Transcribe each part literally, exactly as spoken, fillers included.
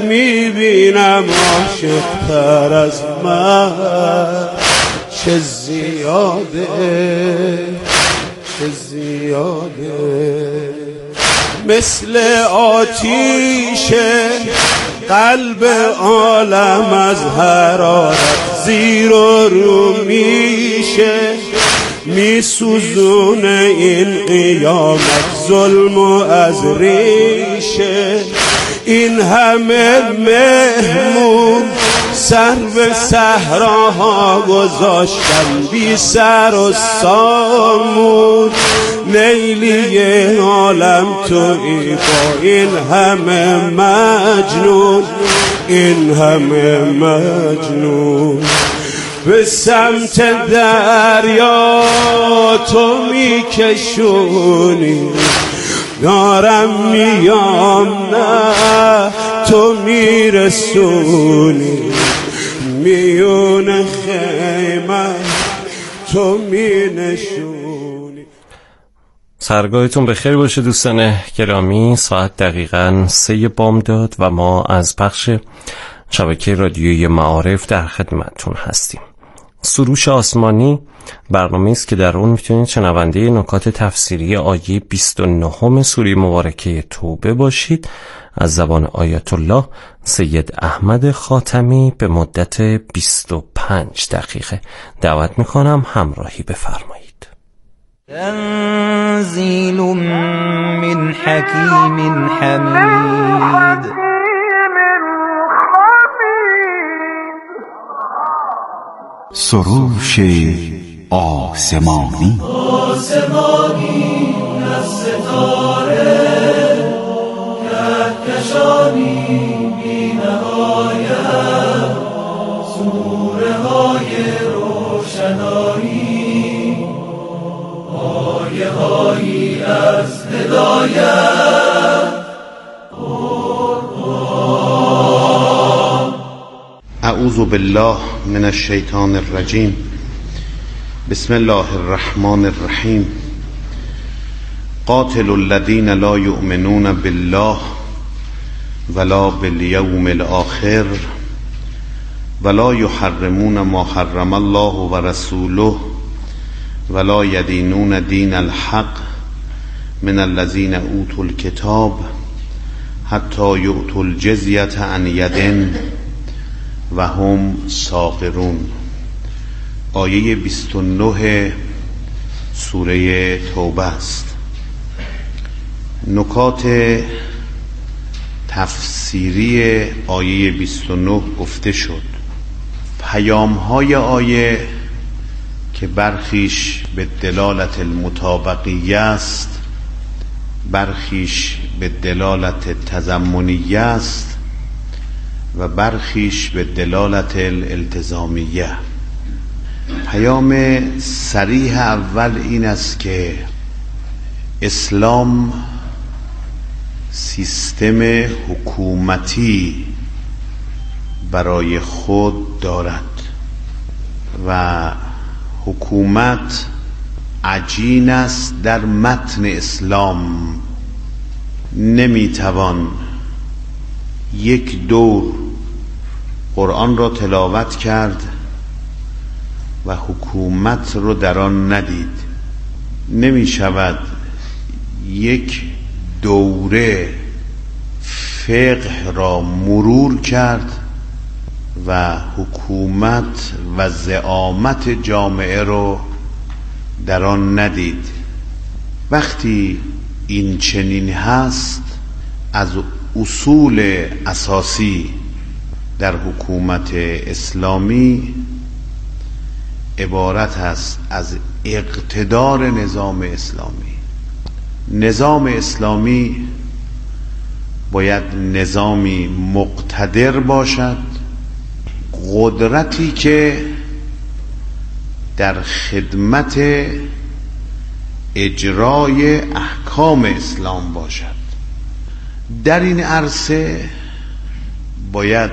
میبینم عاشق‌تر از من چه زیاده چه زیاده، مثل آتیش قلب عالم از حرارت زیر و رو میشه، میسوزونه این قیامت ظلم و از ریشه. این همه مهمون سر به صحراها گذاشتن بی سر و سامون، لیلی عالم تویی با این همه مجنون، این همه مجنون. به سمت دریا تو میکشونی، دارم میام نه تو میرسونی، میون خیمه تو مینشونی. سرگاهتون بخیر باشه دوستان گرامی. ساعت دقیقاً سه بامداد و ما از پخش شبکه رادیویی معارف در خدمتتون هستیم. سروش آسمانی برنامه است که در اون میتونید شنونده نکات تفسیری آیه بیست و نه سوره مبارکه توبه باشید از زبان آیت الله سید احمد خاتمی به مدت بیست و پنج دقیقه. دعوت میکنم همراهی بفرمایید. تنزیل من حکیم حمید. سروش آسمانی آسمانی از ستاره کهکشانی بی نهایت، سوره های روشنایی، آیه هایی از هدایت. اعوذ بالله من الشیطان الرجیم. بسم الله الرحمن الرحیم. قاتل الذین لا یؤمنون بالله ولا بالیوم الآخر ولا یحرمون ما حرم الله و رسوله ولا یدینون دین الحق من الذین اوتوا الکتاب حتی یؤتوا الجزیة عن ید و هم صاغرون. آیه بیست و نه سوره توبه است. نکات تفسیری آیه بیست و نه گفته شد. پیام های آیه که برخیش به دلالت المطابقیه است، برخیش به دلالت تضمنیه است و برخیش به دلالت الالتزامیه. پیام صریح اول این است که اسلام سیستم حکومتی برای خود دارد و حکومت عجین است در متن اسلام. نمیتوان یک دور قرآن را تلاوت کرد و حکومت رو در آن ندید. نمی شود یک دوره فقه را مرور کرد و حکومت و زعامت جامعه رو در آن ندید. وقتی این چنین هست، از اصول اساسی در حکومت اسلامی عبارت است از اقتدار نظام اسلامی. نظام اسلامی باید نظامی مقتدر باشد، قدرتی که در خدمت اجرای احکام اسلام باشد. در این عرصه باید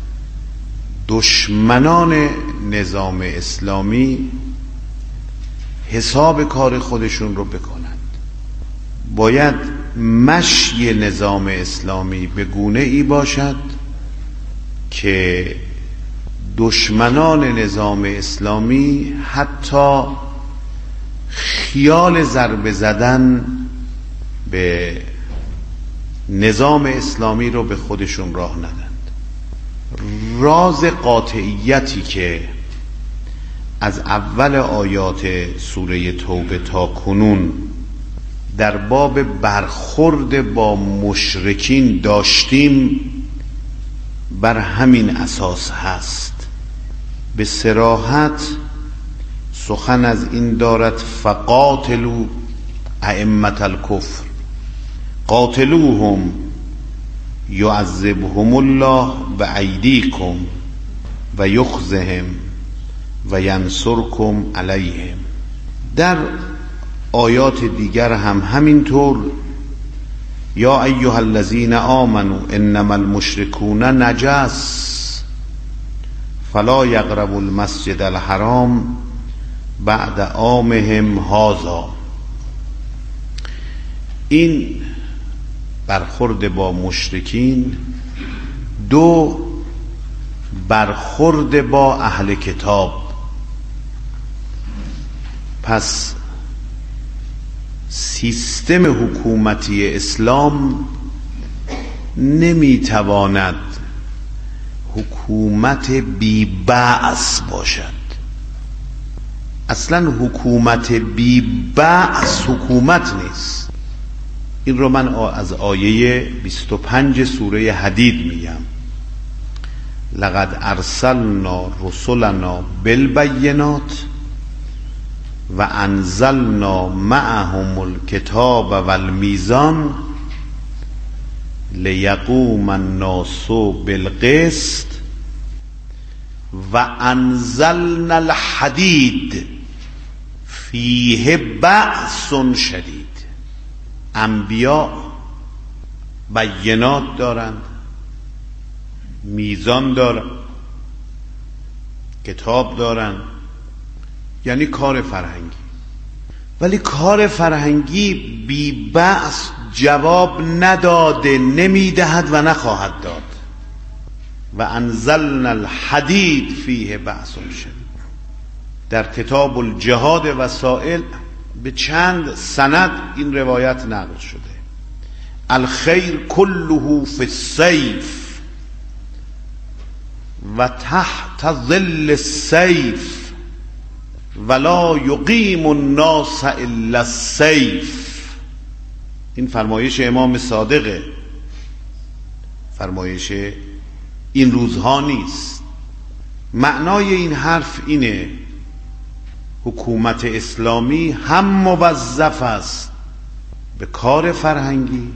دشمنان نظام اسلامی حساب کار خودشون رو بکنند. باید مشی نظام اسلامی به گونه ای باشد که دشمنان نظام اسلامی حتی خیال ضربه زدن به نظام اسلامی رو به خودشون راه ندند. راز قاطعیتی که از اول آیات سوره توبه تا کنون در باب برخورد با مشرکین داشتیم بر همین اساس هست. به صراحت سخن از این دارد فقاتلوا ائمة الکفر قاتلوهم یعذبهم الله بأیدیکم و یخزهم و ینصرکم علیهم. در آیات دیگر هم همینطور یا ایها الذین آمنوا انما المشرکون نجس فلا یقربوا المسجد الحرام بعد عامهم هذا. این برخورد با مشرکین دو برخورد با اهل کتاب. پس سیستم حکومتی اسلام نمیتواند حکومت بی بأس باشد. اصلا حکومت بی بأس حکومت نیست. این رو من از آیه بیست و پنج سوره حدید میگم. لقد ارسلنا رسلنا بالبینات و انزلنا معهم الکتاب والمیزان لیقوم الناس بالقسط و انزلنا الحدید فیه بأس شدید. انبیا بینات دارند، میزان دارند، کتاب دارند، یعنی کار فرهنگی. ولی کار فرهنگی بی بأس جواب نداده، نمیدهد و نخواهد داد. و انزلنا الحدید فیه بأس شدید. در کتاب الجهاد وسائل به چند سند این روایت نقل شده. الخیر كله فی السیف و تحت ظل السیف ولا یقیم الناس الا السیف. این فرمایش امام صادقه، فرمایش این روزها نیست. معنای این حرف اینه حکومت اسلامی هم موظف است به کار فرهنگی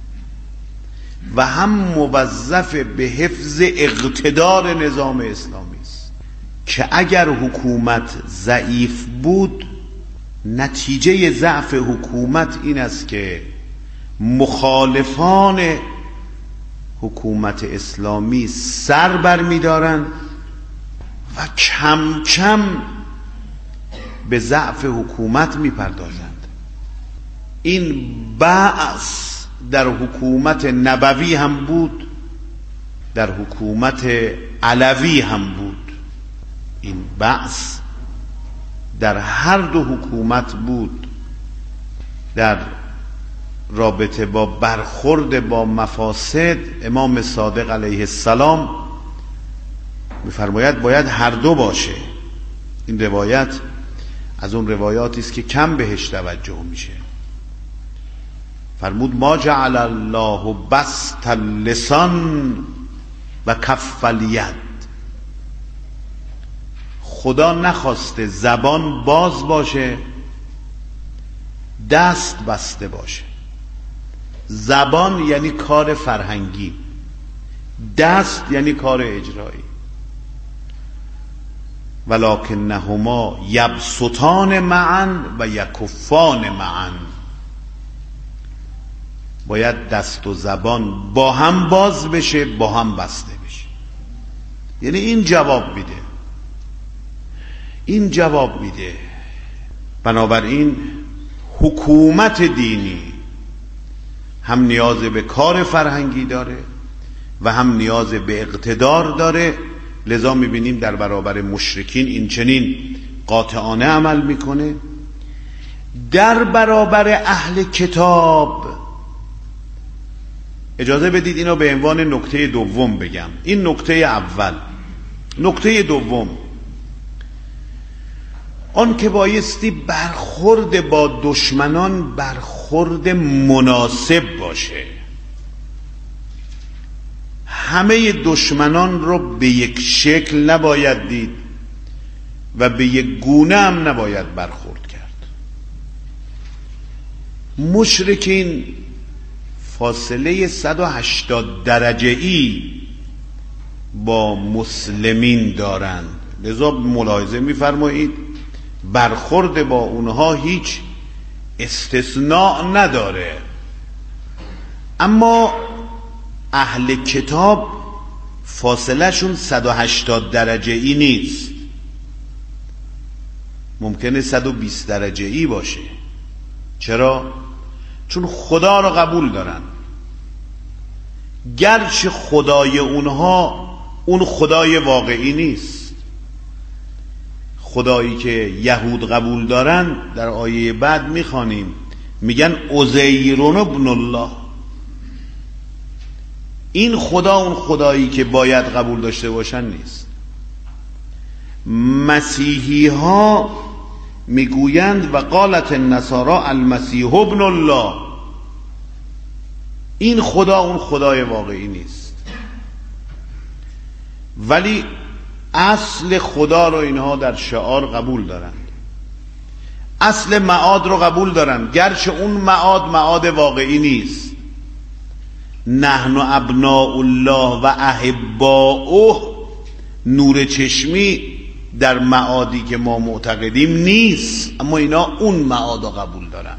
و هم موظف به حفظ اقتدار نظام اسلامی است که اگر حکومت ضعیف بود نتیجه ضعف حکومت این است که مخالفان حکومت اسلامی سر بر می دارند و کم کم به ضعف حکومت می پردازند. این بأس در حکومت نبوی هم بود، در حکومت علوی هم بود. این بأس در هر دو حکومت بود. در رابطه با برخورد با مفاسد امام صادق علیه السلام می‌فرماید باید هر دو باشه. این روایت از اون روایاتی است که کم بهش توجه میشه. فرمود ما جعل الله بسط اللسان و کف الید. خدا نخواسته زبان باز باشه، دست بسته باشه. زبان یعنی کار فرهنگی، دست یعنی کار اجرایی. ولکنهما یبسطان معا و یکفان معا. باید دست و زبان با هم باز بشه، با هم بسته بشه. یعنی این جواب میده، این جواب میده. بنابراین حکومت دینی هم نیاز به کار فرهنگی داره، و هم نیاز به اقتدار داره. لذا میبینیم در برابر مشرکین این چنین قاطعانه عمل میکنه. در برابر اهل کتاب، اجازه بدید اینو به عنوان نکته دوم بگم. این نکته اول. نکته دوم، آن که بایستی برخورد با دشمنان برخورد مناسب باشه. همه دشمنان رو به یک شکل نباید دید و به یک گونه هم نباید برخورد کرد. مشرکین فاصله صد و هشتاد درجه ای با مسلمین دارند، لذا ملاحظه می‌فرمایید برخورد با اونها هیچ استثناء نداره. اما اهل کتاب فاصله شون صد و هشتاد درجه ای نیست، ممکنه صد و بیست درجه ای باشه. چرا؟ چون خدا رو قبول دارن، گرچه خدای اونها اون خدای واقعی نیست. خدایی که یهود قبول دارن در آیه بعد میخوانیم، میگن عزیر ابن الله. این خدا اون خدایی که باید قبول داشته باشن نیست. مسیحی ها میگویند و قالت النصارى المسیح ابن الله. این خدا اون خدای واقعی نیست، ولی اصل خدا رو اینها در شعار قبول دارند، اصل معاد رو قبول دارند، گرچه اون معاد معاد واقعی نیست. نحن ابناء الله و احباؤه، نور چشمی در معادی که ما معتقدیم نیست، اما اینا اون معاد رو قبول دارن.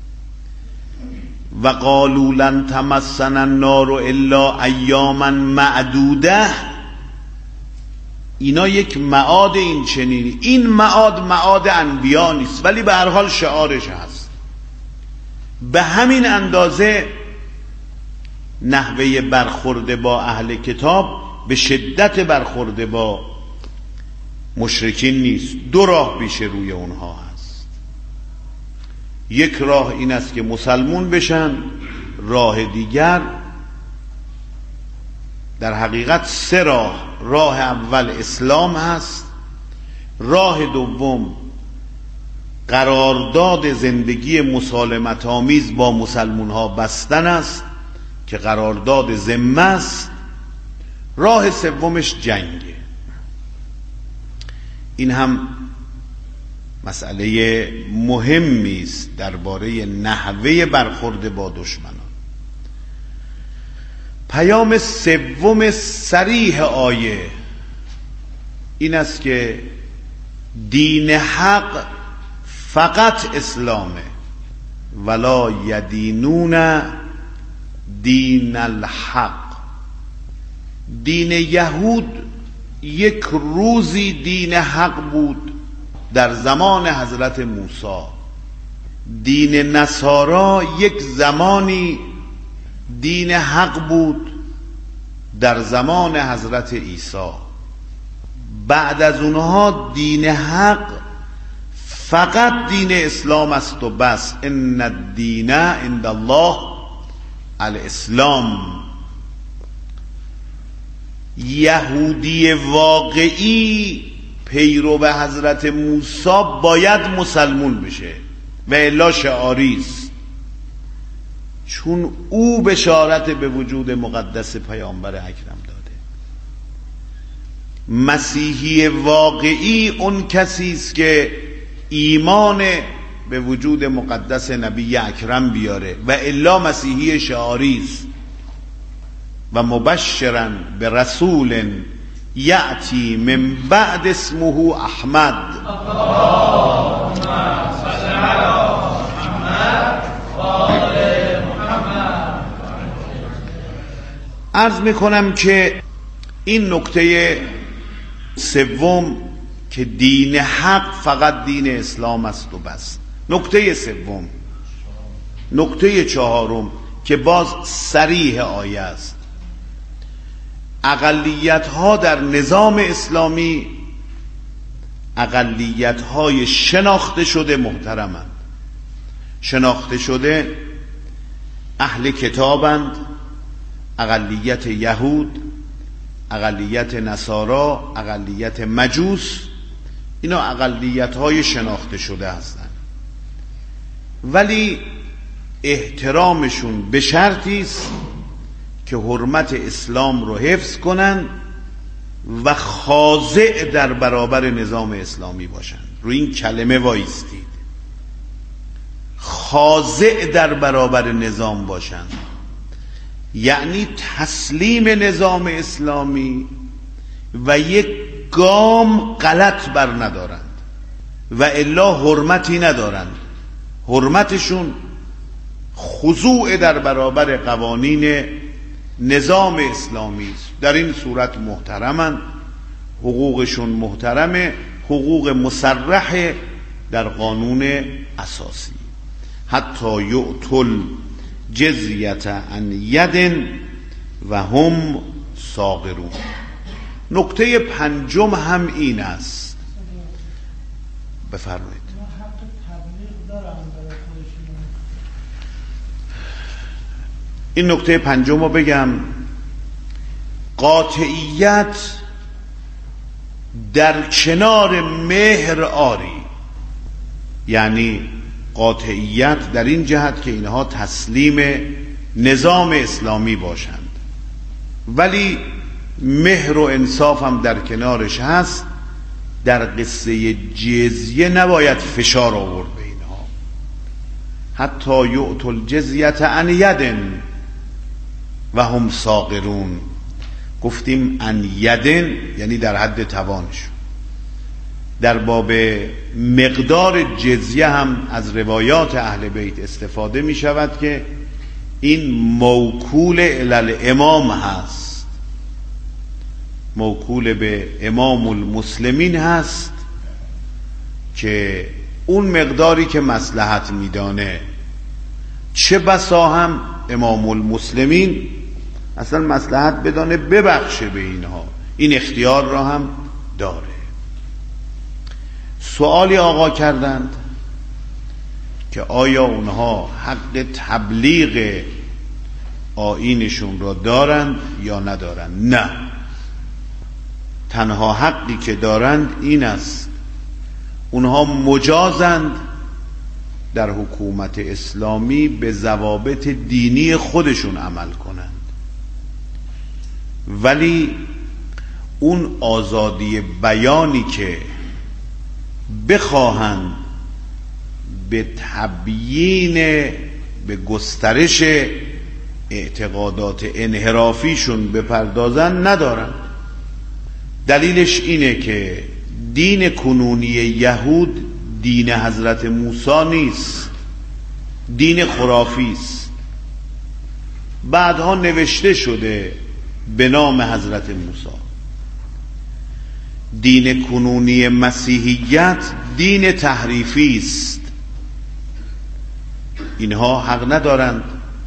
و قالوا لن تمسنا النار الا ایاما معدوده. اینا یک معاد این چنینی. این معاد معاد انبیا نیست، ولی به هر حال شعارش هست. به همین اندازه نحوه برخورد با اهل کتاب به شدت برخورد با مشرکین نیست. دو راه پیش روی اونها هست. یک راه این است که مسلمون بشن، راه دیگر، در حقیقت سه راه. راه اول اسلام هست، راه دوم قرارداد زندگی مسالمت آمیز با مسلمون ها بستن است که قرارداد ذمه است، راه سومش جنگه. این هم مسئله مهمی است درباره نحوه برخورد با دشمنان. پیام سوم صریح آیه این است که دین حق فقط اسلامه، ولا یدینون دین الحق. دین یهود یک روزی دین حق بود در زمان حضرت موسی، دین نصارا یک زمانی دین حق بود در زمان حضرت عیسی. بعد از اونها دین حق فقط دین اسلام است و بس. ان الدین عند الله الاسلام. یهودی واقعی پیرو به حضرت موسی باید مسلمون بشه و الا شعاری است، چون او بشارت به وجود مقدس پیامبر اکرم داده. مسیحی واقعی اون کسی است که ایمان به وجود مقدس نبی اکرم بیاره و الا مسیحی شعاری است. و مبشرا به رسول یأتی من بعد اسمه احمد. عرض میکنم که این نکته سوم که دین حق فقط دین اسلام است و بس. نکته سوم، نکته چهارم که باز صریح آیه است، اقلیت ها در نظام اسلامی اقلیت های شناخته شده محترمند. شناخته شده اهل کتابند، اقلیت یهود، اقلیت نصارا، اقلیت مجوس، اینا اقلیت های شناخته شده هستند، ولی احترامشون به شرطی است که حرمت اسلام رو حفظ کنن و خاضع در برابر نظام اسلامی باشن. روی این کلمه وایستید، خاضع در برابر نظام باشن، یعنی تسلیم نظام اسلامی و یک گام غلط بر ندارند و الا حرمتی ندارند. حرمتشون خضوع در برابر قوانین نظام اسلامی است. در این صورت محترمند، حقوقشون محترمه، حقوق مصرح در قانون اساسی. حتی یؤتل جزیت عن ید و هم صاغرون. نکته پنجم هم این است. بفرمایید. این نکته پنجم رو بگم. قاطعیت در کنار مهر آری، یعنی قاطعیت در این جهت که اینها تسلیم نظام اسلامی باشند، ولی مهر و انصاف هم در کنارش هست. در قصه جزیه نباید فشار آورد به اینها. حتی یؤتوا الجزیة عن ید و هم صاغرون. گفتیم عن ید یعنی در حد توانشون. در باب مقدار جزیه هم از روایات اهل بیت استفاده می شود که این موکول الی الامام هست، موکول به امام المسلمین هست که اون مقداری که مصلحت میدانه. چه بسا هم امام المسلمین اصلا مصلحت بدانه ببخشه به اینها، این اختیار را هم داره. سوالی آقا کردند که آیا اونها حق تبلیغ آیینشون را دارند یا ندارند؟ نه، تنها حقی که دارند این است اونها مجازند در حکومت اسلامی به ضوابط دینی خودشون عمل کنند، ولی اون آزادی بیانی که بخواهند به تبیین، به گسترش اعتقادات انحرافیشون بپردازن ندارن. دلیلش اینه که دین کنونی یهود دین حضرت موسی نیست، دین خرافی است. بعدها نوشته شده به نام حضرت موسی. دین کنونی مسیحیت دین تحریفی است. اینها حق ندارند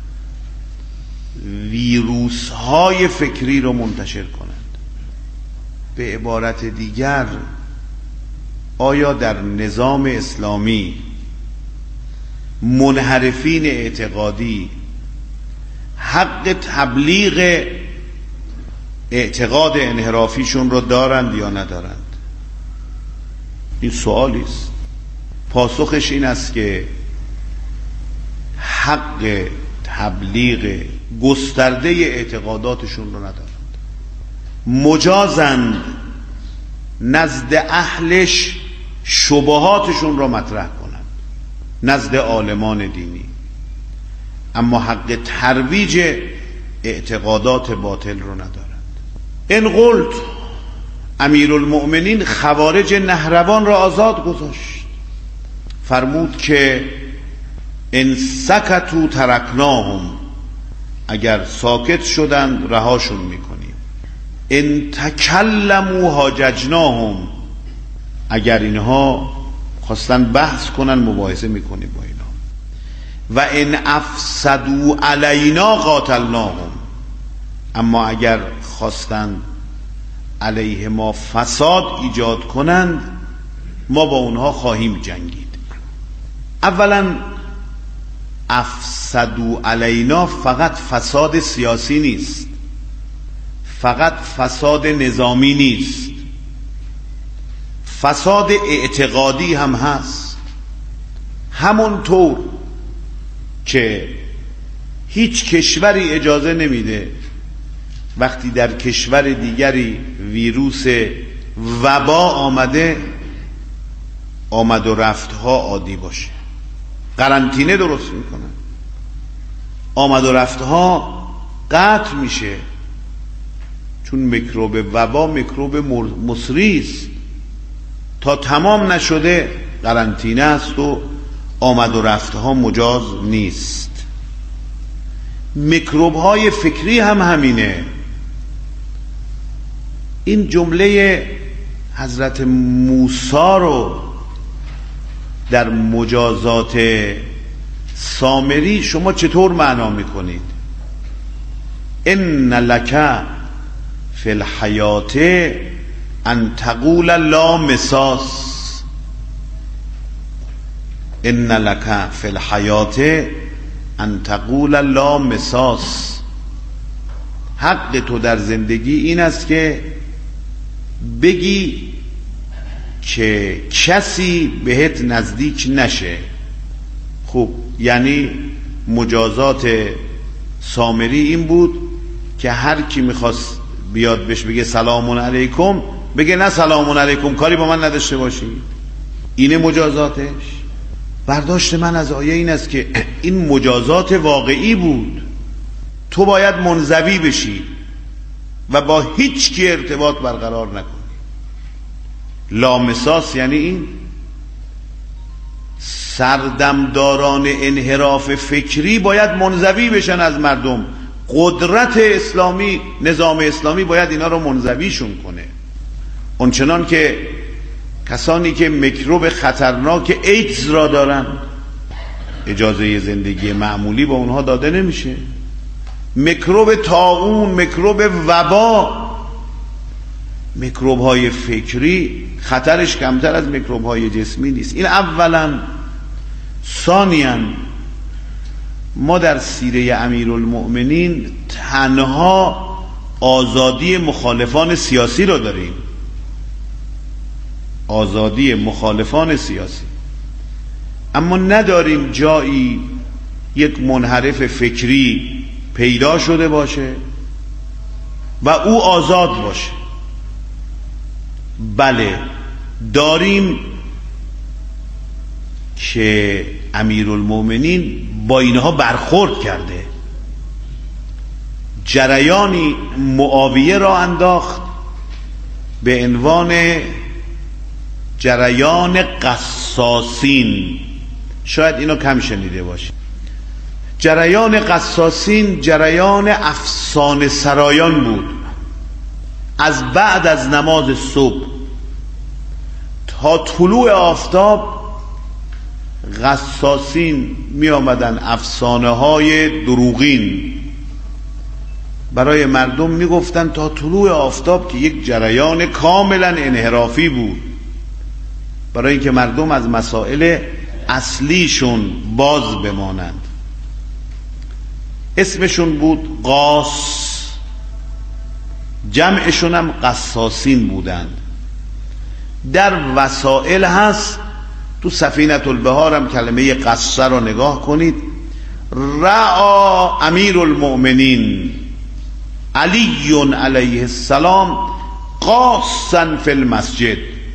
ویروس های فکری رو منتشر کنند. به عبارت دیگر، آیا در نظام اسلامی منحرفین اعتقادی حق تبلیغ اعتقاد انحرافیشون رو دارند یا ندارند؟ این سوالی است. پاسخش این است که حق تبلیغ گسترده اعتقاداتشون رو ندارند. مجازند نزد اهلش شبهاتشون رو مطرح کنند، نزد عالمان دینی، اما حق ترویج اعتقادات باطل رو ندارند. ان قلت، امیرالمؤمنین خوارج نهروان را آزاد گذاشت، فرمود که ان سکتوا ترکناهم، اگر ساکت شدند رهاشون میکنیم. ان تکلموا حاججناهم، اگر اینها خواستن بحث کنن مباحثه میکنیم با اینا. و ان افسدوا علینا قاتلناهم، اما اگر خواستند علیه ما فساد ایجاد کنند، ما با اونها خواهیم جنگید. اولا افسدوا علینا فقط فساد سیاسی نیست، فقط فساد نظامی نیست، فساد اعتقادی هم هست. همونطور که هیچ کشوری اجازه نمیده وقتی در کشور دیگری ویروس وبا آمده آمد و رفتها عادی باشه، قرنطینه درست میکنن، آمد و رفتها قطع میشه، چون میکروب وبا میکروب مصری است، تا تمام نشده قرنطینه است و آمد و رفتها مجاز نیست. میکروب های فکری هم همینه. این جمله حضرت موسی رو در مجازات سامری شما چطور معنا میکنید؟ ان لک فی الحیات ان تقول لا مساس، ان لک فی الحیات ان تقول لا مساس. حق تو در زندگی این است که بگی که کسی بهت نزدیک نشه. خوب، یعنی مجازات سامری این بود که هر کی میخواست بیاد بهش بگه سلام علیکم، بگه نه سلام علیکم، کاری با من نداشته باشی. اینه مجازاتش. برداشت من از آیه این است که این مجازات واقعی بود. تو باید منزوی بشی و با هیچ کی ارتباط برقرار نکنی. لامساس یعنی این. سردمداران انحراف فکری باید منزوی بشن از مردم. قدرت اسلامی، نظام اسلامی باید اینا رو منزویشون کنه. اونچنان که کسانی که میکروب خطرناک ایدز را دارن اجازه زندگی معمولی با اونها داده نمیشه. میکروب طاعون، میکروب وبا، میکروب های فکری خطرش کمتر از میکروب های جسمی نیست. این اولا. ثانیاً ما در سیره امیرالمؤمنین تنها آزادی مخالفان سیاسی رو داریم، آزادی مخالفان سیاسی، اما نداریم جایی یک منحرف فکری پیدا شده باشه و او آزاد باشه. بله داریم که امیرالمؤمنین با اینها برخورد کرده. جریانی معاویه را انداخت به عنوان جریان قصاصین. شاید اینو کم شنیده باشید. جریان قصاصین جریان افسانه سرایان بود. از بعد از نماز صبح تا طلوع آفتاب قصاصین می آمدن افسانه های دروغین برای مردم می گفتن تا طلوع آفتاب، که یک جریان کاملا انحرافی بود، برای اینکه مردم از مسائل اصلیشون باز بمانند. اسمشون بود قاس، جمعشون هم قصاصین بودند. در وسائل هست، تو سفینة البحار هم کلمه قصه رو نگاه کنید. رعا امیر المؤمنین علی علیه السلام قاصا فی المسجد.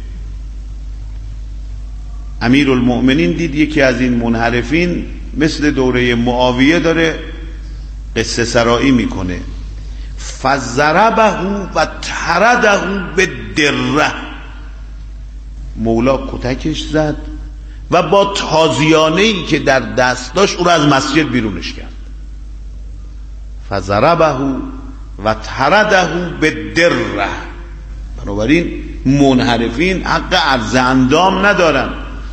امیر المؤمنین دید یکی از این منحرفین مثل دوره معاویه داره قصه سرایی میکنه. فضربه و ترده بالدره. مولا کتکش زد و با تازیانه‌ای که در دست داشت او را از مسجد بیرونش کرد. فضربه و ترده بالدره. بنابراین منحرفین حق عرض اندام ندارن.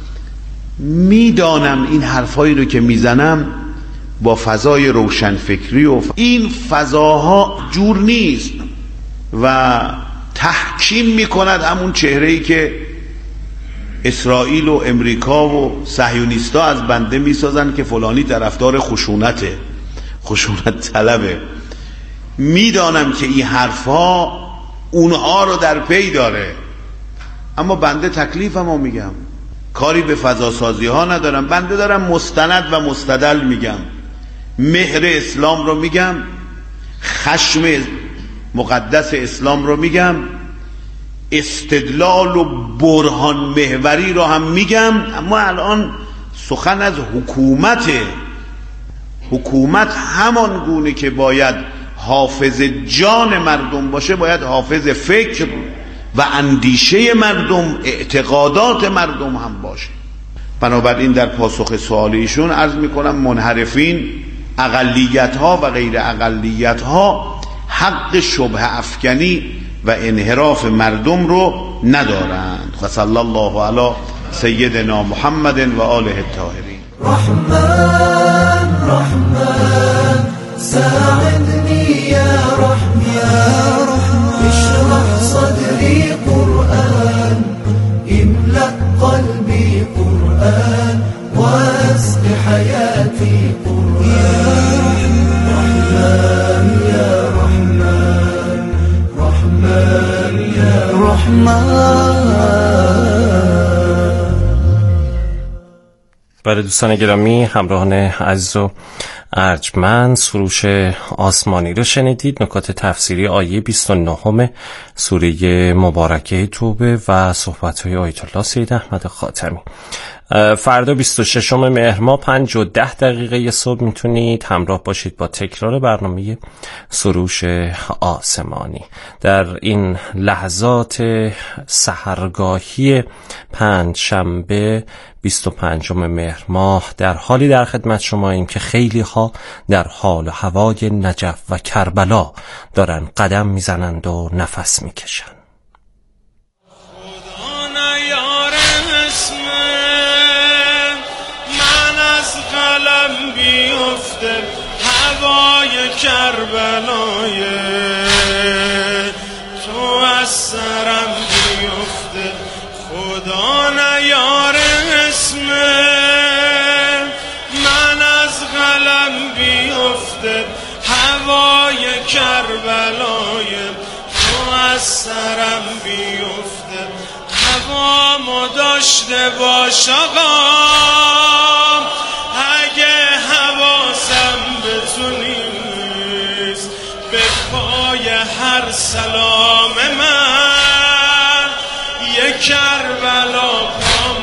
میدانم این حرفایی رو که میزنم با فضای روشنفکری و ف... این فضاها جور نیست. و تحکیم میکند همون چهره‌ای که اسرائیل و امریکا و صهیونیستا از بنده میسازن که فلانی طرفدار خشونته، خشونت طلبه. میدانم که این حرفها اونها رو در پی داره، اما بنده تکلیفمو میگم، کاری به فضاسازی ها ندارم. بنده دارم مستند و مستدل میگم، مهر اسلام رو میگم، خشم مقدس اسلام رو میگم، استدلال و برهان محوری رو هم میگم. اما الان سخن از حکومت حکومت همان گونه که باید حافظ جان مردم باشه، باید حافظ فکر و اندیشه مردم، اعتقادات مردم هم باشه. بنابراین در پاسخ سوال ایشون عرض میکنم منحرفین، اقلیت ها و غیر اقلیت ها حق شبه افکنی و انحراف مردم رو ندارند. و صلی الله علی سیدنا محمد و آله الطاهرین. رحمن رحمن ساعدني يا رحمن اشرح صدري قرآن املأ قلبي قرآن واسق حياتي قرآن. رحمن يا رحمن رحمن يا رحمن. برای دوستان گرامی، همراهان عزیز و ارجمند، سروش آسمانی رو شنیدید. نکات تفسیری آیه بیست و نه سوره مبارکه توبه و صحبت‌های آیت الله سید احمد خاتمی. فردا بیست و ششم مهر ماه پنج و ده دقیقه صبح میتونید همراه باشید با تکرار برنامه سروش آسمانی. در این لحظات سحرگاهی پنج شنبه بیست و پنجم مهر ماه در حالی در خدمت شماییم که خیلی ها در حال و هوای نجف و کربلا دارن قدم میزنند و نفس میکشند. بیفته هوای کربلای تو از سرم بیفته، خدا نیار اسم من از قلم بیفته هوای کربلای تو از سرم بیفته. هوامو داشته باش آقا، اگه حواسم به تو نیست، به پای هر سلام من یک کربلا پام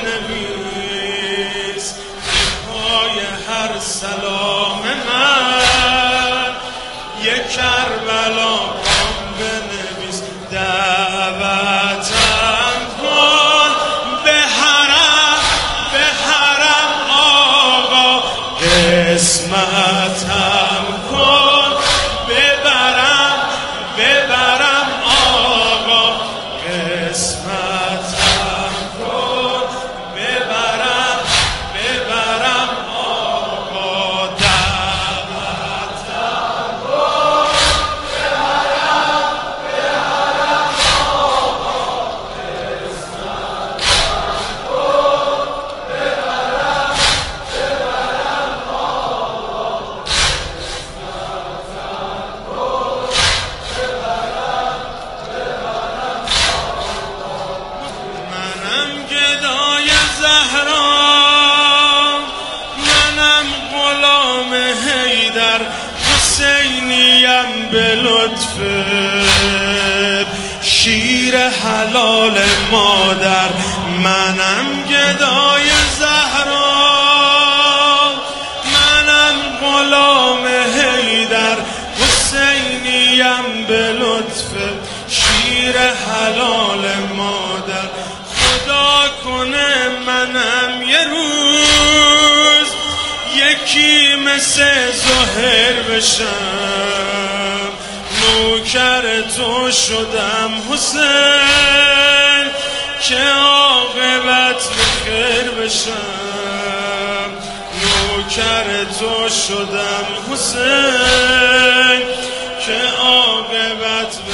بنویس. به پای هر سلام من یک کربلا پام بنویس. دعوتم کن به حرم، به حرم آقا، قسمتم کن ببرم، ببرم آقا، قسمتم کن ببرم، ببرم آقا. دعوتم کن به حرم، به حرم آقا، قسمتم کن ببرم، ببرم آقا، قسمتم کن ببرم، ببرم آقا. منم گدای زهرا، منم غلام حیدر، حسینیم به لطفت، شیر حلال مادر. منم گدای زهرا، منم غلام حیدر، حسینیم به لطفت، شیر حلال مادر. خدا کنه منم یه روز یکی مثل زهر بشم، نوکر تو شدم حسین، که عاقبت بخیر بشم. نوکر تو شدم حسین، که عاقبت